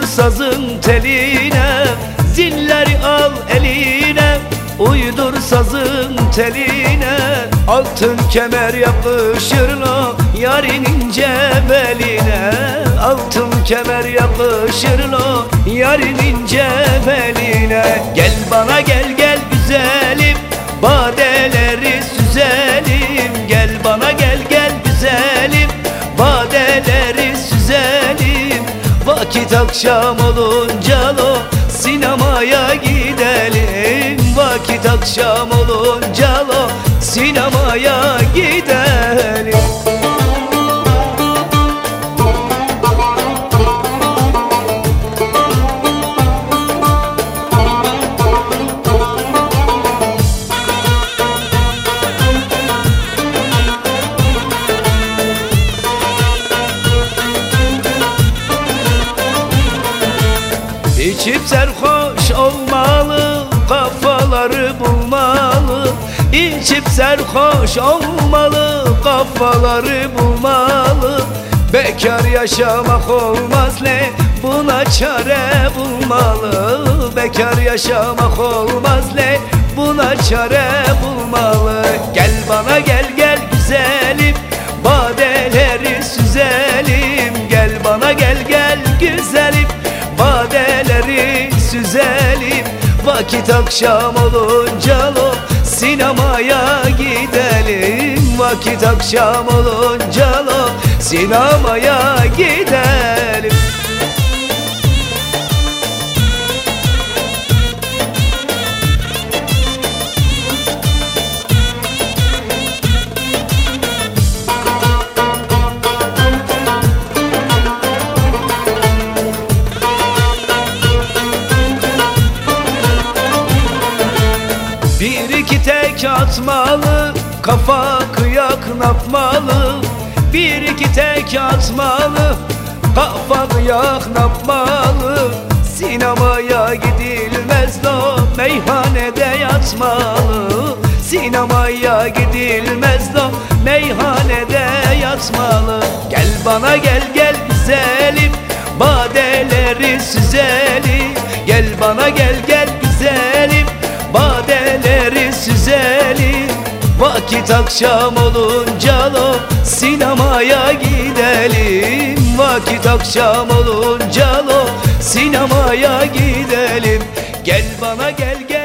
sazın teline, zilleri al eline. Uydur sazın teline, altın kemer yapışır lo yarın ince beline. Altın kemer yapışır lo yarın ince beline. Gel bana gel gel güzelim, badeleri süzelim. Gel bana gel gel güzelim, badeleri süzelim. Vakit akşam olunca lo sinemaya gidelim. Vakit akşam olunca lo sinemaya gidelim. İçip serhoş olmalı, kafaları bulmalı. İçip serhoş olmalı, kafaları bulmalı. Bekar yaşamak olmaz le, buna çare bulmalı. Bekar yaşamak olmaz le, buna çare bulmalı. Gel bana gel gel güzelim, badeleri süzelim. Gel bana gel gel güzelim, badeleri süzelim. Vakit akşam olunca lo sinemaya gidelim. Vakit akşam olunca lo sinemaya gidelim. Bir iki tek atmalı, kafa kıyak napmalı. Bir iki tek atmalı, kafa kıyak napmalı. Sinemaya gidilmez lo, meyhanede yatmalı. Sinemaya gidilmez lo, meyhanede yatmalı. Gel bana gel gel güzelim, badeleri süzelim. Gel bana gel gel güzelim, badeleri süzelim. Vakit akşam olunca lo sinemaya gidelim. Vakit akşam olunca lo sinemaya gidelim. Gel bana gel gel